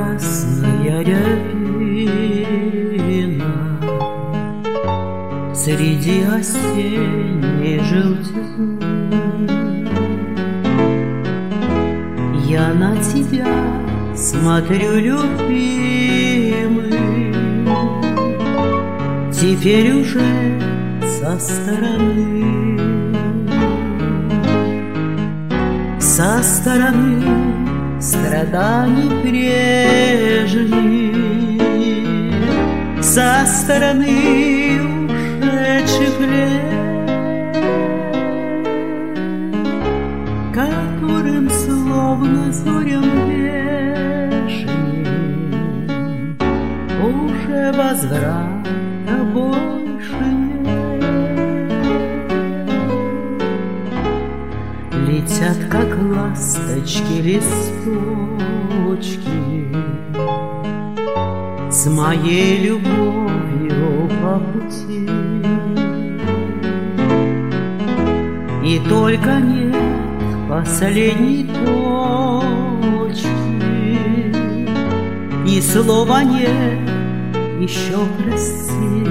красная рябина среди осенней желтизны. Я на тебя смотрю, любимый, теперь уже со стороны страданий прежних, со стороны ушедших лет, которым словно зорям вешним уже возврата больше нет. Летят, как ласточки, листочки с моей любовью по пути, и только нет последней точки, ни слова нет еще прости,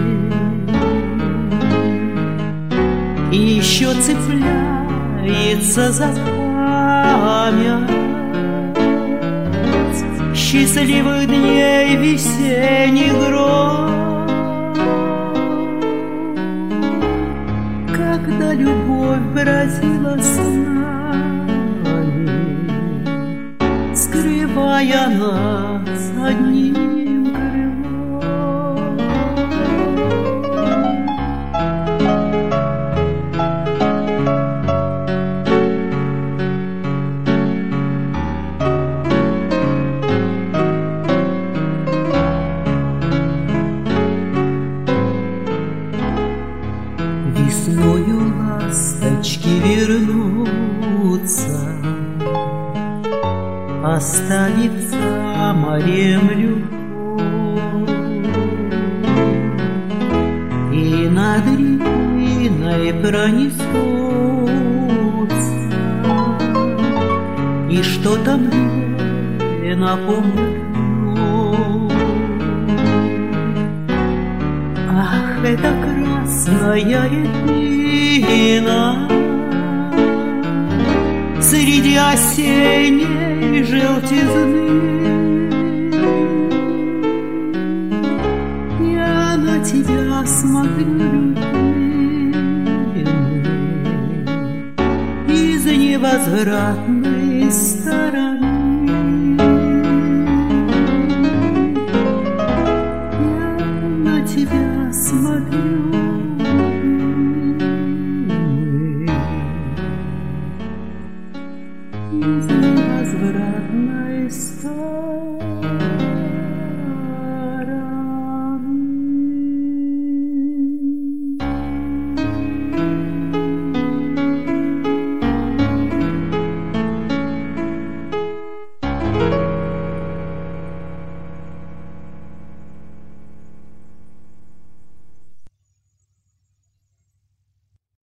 и еще цепляется за память счастливых дней весенних гроз, когда любовь бродила с нами, скрывая нас одним крылом. Весною ласточки вернутся, оставив за морем любовь, и над рябиной пронесутся, и что-то мне напомнит вновь. Ах, это красная рябина среди осенней желтизны. Я на тебя смотрю, любимый, из невозвратной стороны. Я на тебя смотрю, из невозвратной стороны.